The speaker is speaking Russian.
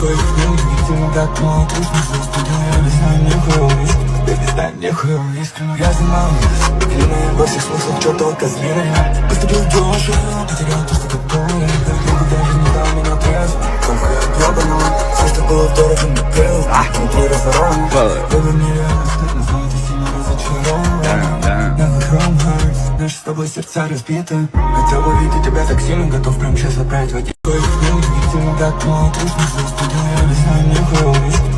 Удивительно, как мало трудно застудил. Я не знаю, мне хуёвый, перестань, мне хуёвый искренне. Я занимал длинные во всех смыслах, чё только зверя. Поступил дёшево, потерял то, что такое. Друг даже не дал меня трезв. Только я ёбану, все, что было дорого, не пел. Внутри разорван, было нереально стыдно, но ты сильно разочарован. Never chrome hearts, наши с тобой сердца разбиты. Хотел бы видеть тебя так сильно, готов прямо сейчас отправить в один. Удивительно, как мало трудно застудил. Я не знаю, мне хуёвый.